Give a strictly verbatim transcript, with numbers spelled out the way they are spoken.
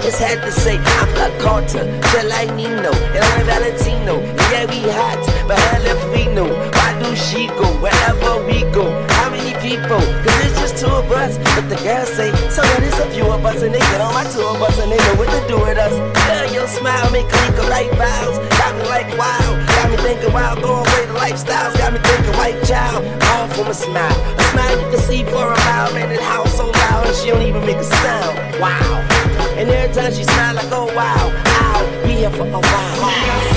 It's hard to say I'm the Carter, just like Nino, and I'm Valentino. Yeah, we hot, but hell if we know. Why do she go wherever we go? How many people? Cause it's just two of us. But the girls say, so that it's a few of us, and they get on my tour bus and they know what to do with us. Girl, your smile make me think of right vows. Got me like wow, got me thinking wild, throwing away the lifestyles. Got me thinking white child, all from a smile. A smile you can see for a mile, man, that house so loud and she don't even make a sound. Wow. And every time she smile, I go wow, ow, be here for a while.